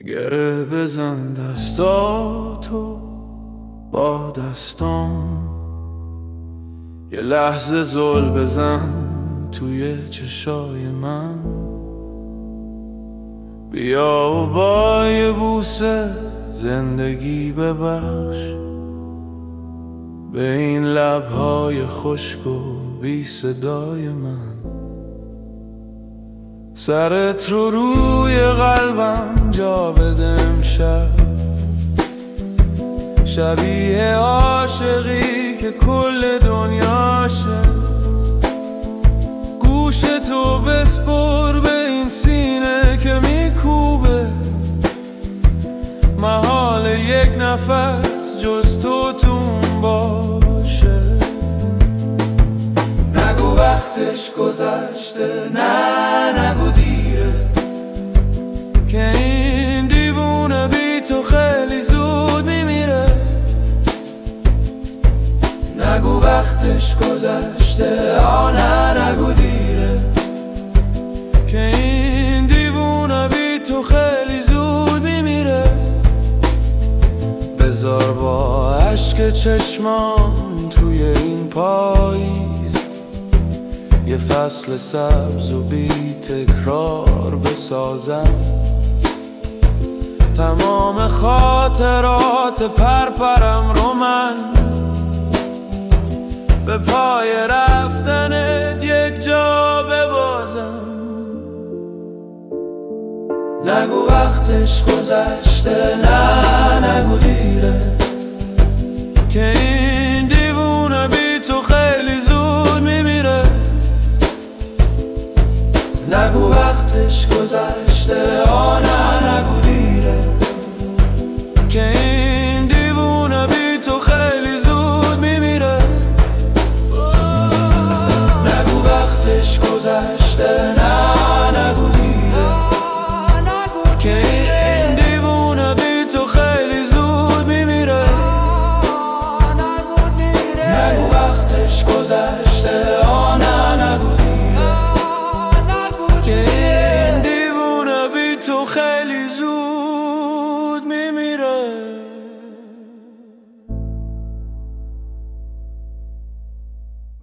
گره بزن دستاتو با دستام، یه لحظه زل بزن توی چشای من. بیا و با یه بوسه زندگی ببخش به این لبهای خشک و بی صدای من. سرت رو روی قلبم جا بده امشب، شبیه عاشقی که کل دنیاشه. گوش تو بسپر به این سینه که میکوبه، محال یک نفس جز تو تون باشه. نگو وقتش گذشته، نه نگو دیره، که این دیوونه بی تو خیلی زود میمیره. نگو وقتش گذشته، نه نگو دیره، که این دیوونه بی تو خیلی زود میمیره. بذار با عشق چشمان توی این پاییز یه فصل سبز و بی تکرار بسازم. تمام خاطرات پرپرم رو من به پای رفتنت یک جا ببازم. نگو وقتش گذشته، نه نگو دیره، که این دیوونه بی تو خیلی زود میمیره. نگو وقتش گذشته،